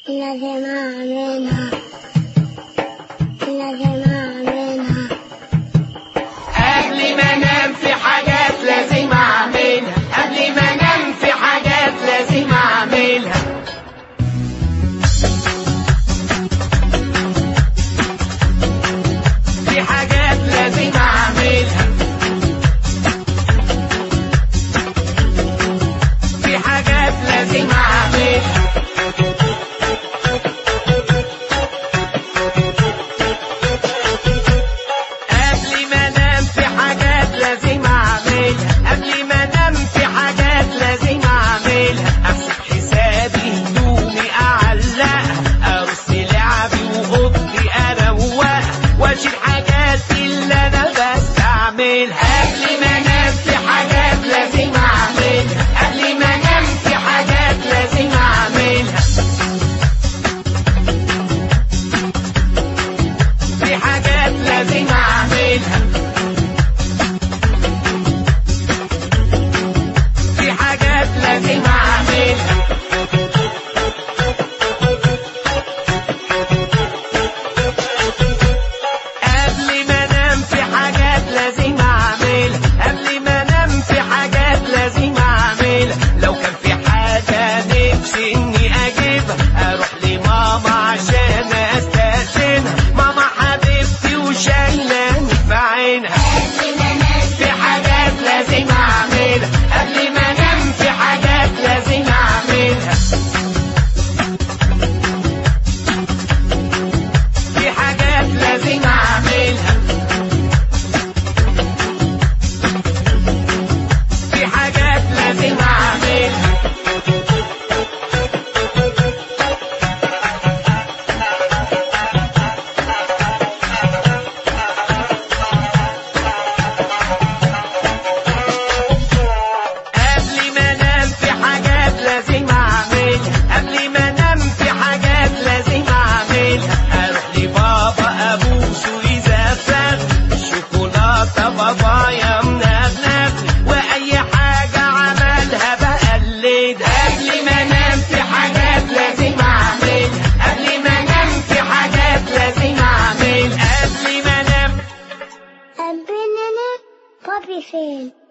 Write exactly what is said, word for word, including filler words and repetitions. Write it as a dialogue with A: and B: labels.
A: لازم أعملها لازم أعملها
B: قبل ما انام في حاجات لازم اعملها قبل ما انام في حاجات لازم اعملها في حاجات لازم اعملها في حاجات لازم اعملها قبل ما انام في حاجات لازم اعملها احسب حسابي هدومي اعلقها ارص لعبي واوضتي اروقها واشيل حاجاتي اللي انا بستعملها قبل ما انام في حاجات لازم اعملها قبل ما انام في حاجات لازم اعملها في حاجات لازم اعملها لازم اعملها قبل ما انام في حاجات لازم اعملها قبل ما انام في حاجات لازم اعملها لو كان في حاجة نفسي اني اجيبها اروح لماما عشان استأذنها ماما حبيبتي وشايلاني في عينها قبل ما انام في حاجات لازم اعملها قبل ما انام في حاجات لازم اعملها في حاجات لازم اعملها في حاجات لازم اعملها قبل ما انام في حاجات لازم اعملها اروح لبابا ابوسه اذا فات الشوكولاته بابايا منغنغني واي حاجه عملها بقلدها قبل ما انام في حاجات لازم اعملها قبل ما انام في حاجات لازم اعملها قبل ما انام
A: قبل ما أنام بابي فين؟